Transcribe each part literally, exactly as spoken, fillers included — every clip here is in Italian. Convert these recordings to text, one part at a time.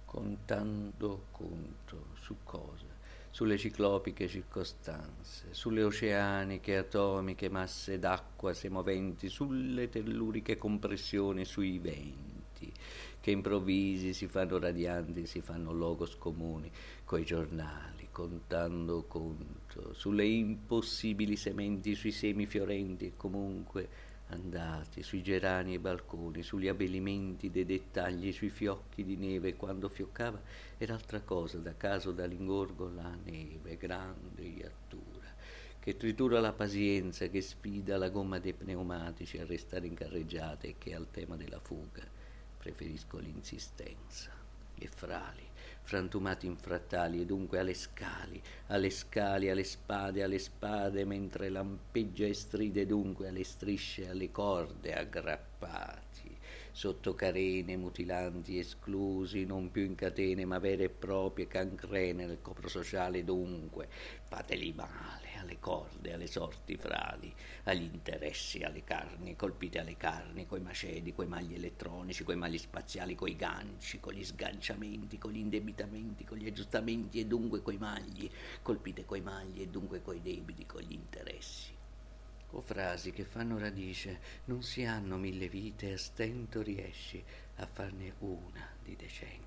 contando conto su cosa? Sulle ciclopiche circostanze, sulle oceaniche atomiche masse d'acqua semoventi, sulle telluriche compressioni, sui venti che improvvisi si fanno radianti, si fanno logos comuni coi giornali, contando conto, sulle impossibili sementi, sui semi fiorenti e comunque andati, sui gerani e balconi, sugli abbellimenti dei dettagli, sui fiocchi di neve. Quando fioccava era altra cosa, da caso, da l'ingorgo, la neve, grande iattura, che tritura la pazienza, che sfida la gomma dei pneumatici a restare in carreggiata e che al tema della fuga preferisco l'insistenza. E frali, frantumati in frattali, e dunque alle scali, alle scali, alle spade, alle spade, mentre lampeggia e stride, dunque alle strisce, alle corde, aggrappati, sotto carene mutilanti, esclusi, non più in catene, ma vere e proprie cancrene nel copro sociale, dunque, fateli male, alle corde, alle sorti frali, agli interessi, alle carni, colpite alle carni, coi macedi, coi magli elettronici, coi magli spaziali, coi ganci, con gli sganciamenti, con gli indebitamenti, con gli aggiustamenti e dunque coi magli, colpite coi magli e dunque coi debiti, con gli interessi. O frasi che fanno radice, non si hanno mille vite, a stento riesci a farne una di decente.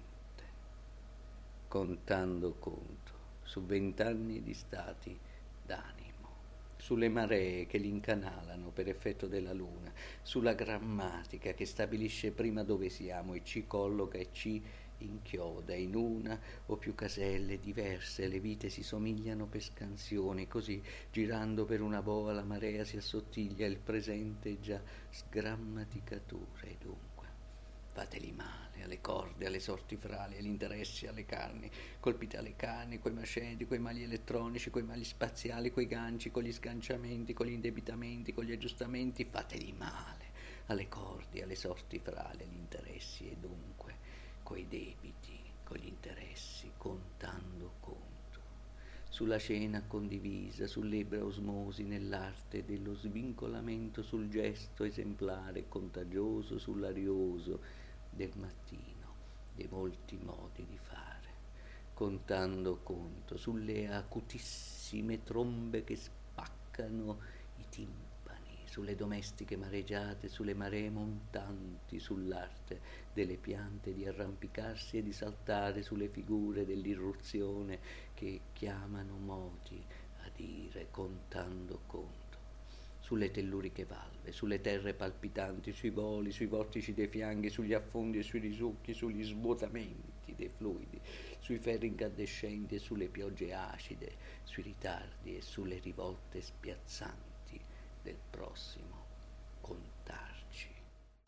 Contando conto su vent'anni di stati d'animo, sulle maree che li incanalano per effetto della luna, sulla grammatica che stabilisce prima dove siamo e ci colloca e ci inchioda in una o più caselle diverse. Le vite si somigliano per scansioni, così girando per una boa la marea si assottiglia, il presente è già sgrammaticatura. E dunque fateli male, alle corde, alle sorti frali, agli interessi, alle carni, colpite alle carni, coi maceti, coi magli elettronici, coi magli spaziali, coi ganci, con gli sganciamenti, con gli indebitamenti, con gli aggiustamenti, fateli male, alle corde, alle sorti frali, agli interessi e dunque coi debiti, con gli interessi, contando conto, sulla cena condivisa, sull'ebra osmosi nell'arte dello svincolamento, sul gesto esemplare contagioso, sull'arioso del mattino, dei molti modi di fare, contando conto, sulle acutissime trombe che spaccano i timpani, sulle domestiche mareggiate, sulle maree montanti, sull'arte delle piante di arrampicarsi e di saltare, sulle figure dell'irruzione che chiamano moti a dire, contando conto, sulle telluriche valve, sulle terre palpitanti, sui voli, sui vortici dei fianchi, sugli affondi e sui risucchi, sugli svuotamenti dei fluidi, sui ferri incandescenti e sulle piogge acide, sui ritardi e sulle rivolte spiazzanti.